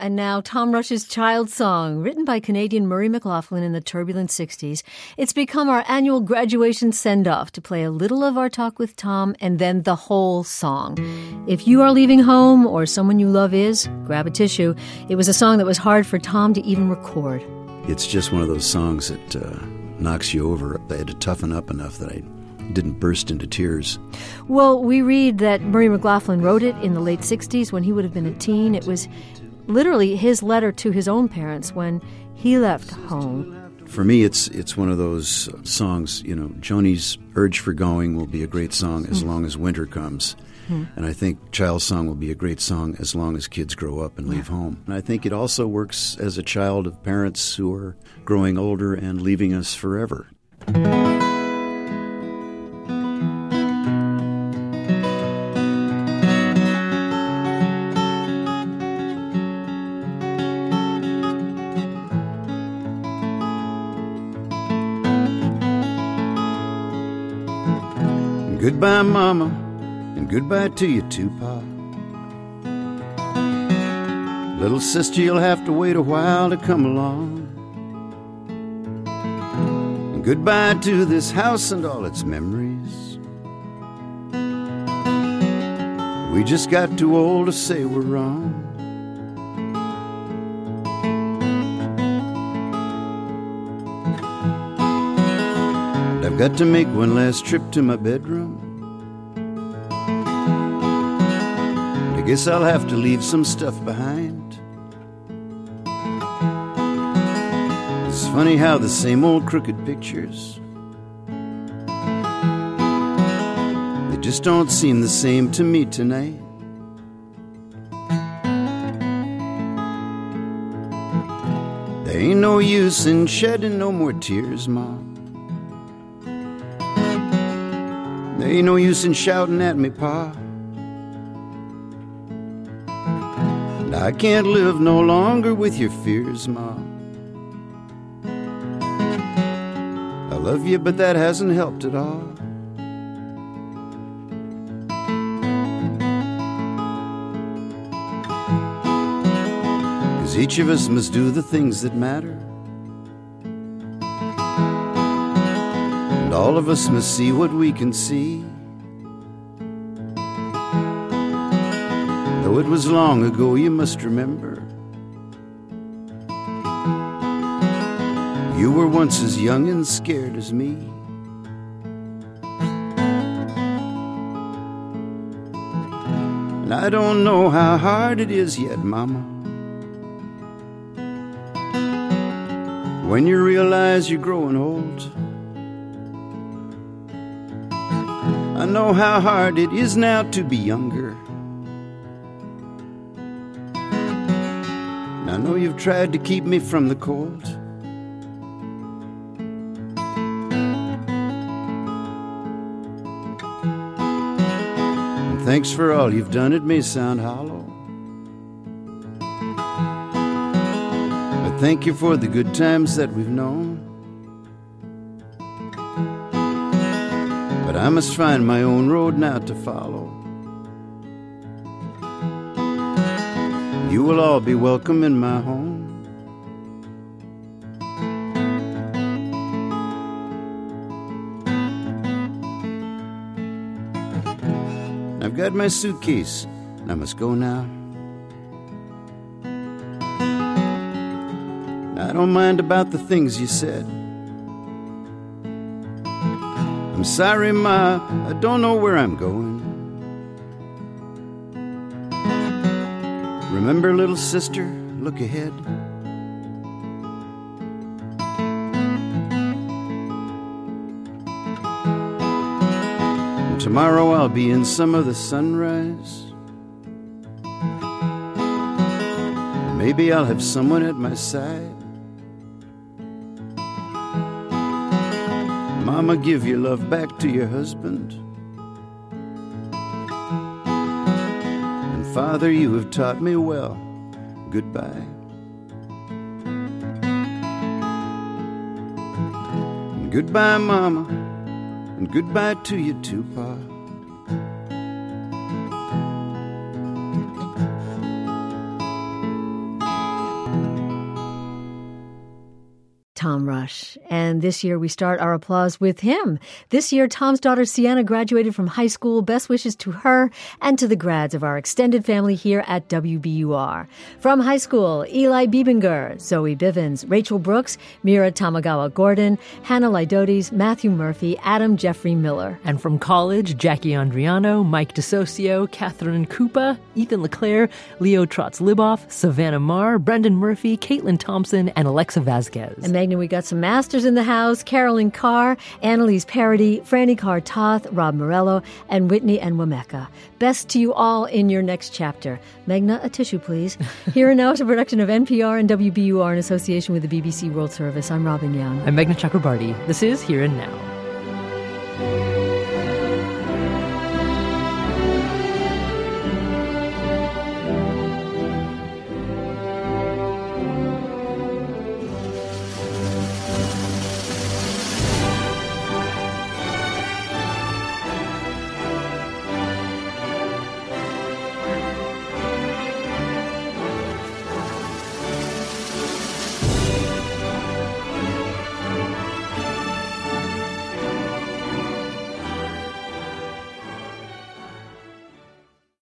And now Tom Rush's Child Song, written by Canadian Murray McLaughlin in the turbulent 60s. It's become our annual graduation send-off to play a little of our talk with Tom and then the whole song. If you are leaving home or someone you love is, grab a tissue. It was a song that was hard for Tom to even record. It's just one of those songs that knocks you over. I had to toughen up enough that I didn't burst into tears. Well, we read that Murray McLaughlin wrote it in the late 60s when he would have been a teen. It was literally his letter to his own parents when he left home. For me, it's one of those songs, you know, Joni's Urge for Going will be a great song as long as winter comes. And I think Child's Song will be a great song as long as kids grow up and leave home. And I think it also works as a child of parents who are growing older and leaving us forever. Goodbye, Mama, and goodbye to you too, Pa. Little sister, you'll have to wait a while to come along. And goodbye to this house and all its memories. We just got too old to say we're wrong. And I've got to make one last trip to my bedroom. Guess I'll have to leave some stuff behind. It's funny how the same old crooked pictures, they just don't seem the same to me tonight. There ain't no use in shedding no more tears, Mom. There ain't no use in shouting at me, Pa. I can't live no longer with your fears, Ma. I love you, but that hasn't helped at all. 'Cause each of us must do the things that matter, and all of us must see what we can see. Though it was long ago, you must remember, you were once as young and scared as me. And I don't know how hard it is yet, Mama, when you realize you're growing old. I know how hard it is now to be younger. I know you've tried to keep me from the cold. And thanks for all you've done. It may sound hollow, but thank you for the good times that we've known. But I must find my own road now to follow. You will all be welcome in my home. I've got my suitcase, and I must go now. I don't mind about the things you said. I'm sorry, Ma, I don't know where I'm going. Remember, little sister, look ahead. And tomorrow I'll be in some of the sunrise. Maybe I'll have someone at my side. Mama, give your love back to your husband. Father, you have taught me well. Goodbye. And goodbye, Mama, and goodbye to you too, Pa. Tom Rush. And this year we start our applause with him. This year, Tom's daughter Sienna graduated from high school. Best wishes to her and to the grads of our extended family here at WBUR. From high school, Eli Biebinger, Zoe Bivens, Rachel Brooks, Mira Tamagawa-Gordon, Hannah Lydotes, Matthew Murphy, Adam Jeffrey Miller. And from college, Jackie Andriano, Mike DeSocio, Catherine Koopa, Ethan LeClaire, Leo Trotz-Liboff, Savannah Marr, Brendan Murphy, Caitlin Thompson, and Alexa Vasquez. And Magna, we got some masters in the house: Carolyn Carr, Annalise Parody, Franny Carr-Toth, Rob Morello, and Whitney and Wameka. Best to you all in your next chapter. Magna, a tissue, please. Here and Now is a production of NPR and WBUR in association with the BBC World Service. I'm Robin Young. I'm Magna Chakrabarty. This is Here and Now.